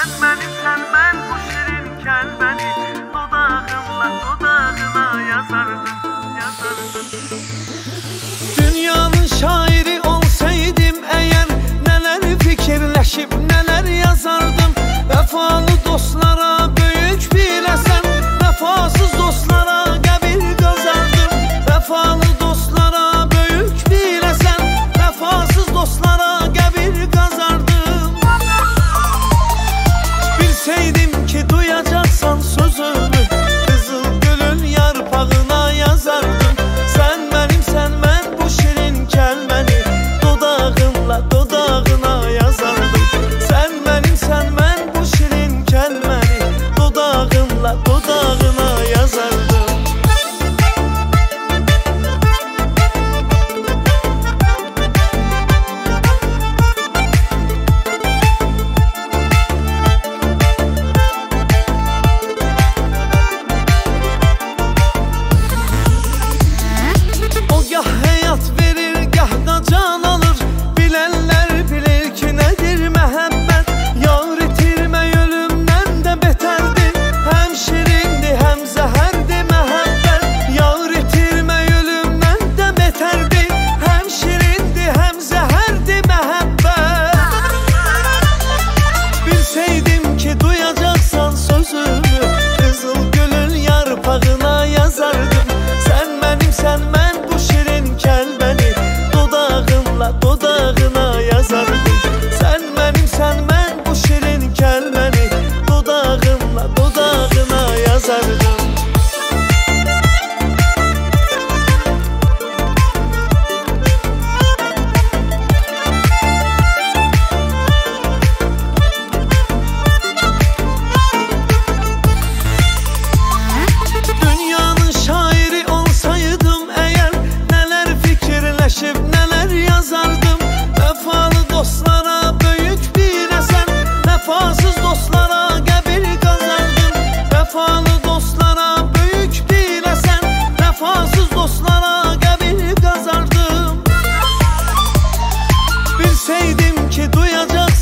Sevmelisən mən bu şirin kəlməni, dodağınla dodağına yazardım. Dünyanın şairi olsaydım eğer, neler fikirleşip neler yazardım. Vefalı dostlara büyük bilesen, vefasız dostlara qəbir qazardım. Vefalı dostlara büyük bilesen, vefasız dostlara qəbir qazardım. Bilseydim ki duyacaksan sözümü, kızıl gülün yarpağına yazardım. Sen ben bu şirin kəlməni, dodağınla dodağına yazardım. Sen ben bu şirin kəlməni, dodağınla dodağına yazardım. Dodağına yazardım. Sen ben bu şirin kəlməni, dodağınla dodağına yazardım. Dünyanın şairi olsaydım eğer, neler fikirleşip neler yazardım. Vefalı dostlara büyük bir esen, vefasız dostlara qəbir qazardım. Vefalı dostlara büyük bir esen, vefasız dostlara qəbir qazardım. Bilseydim ki duyacak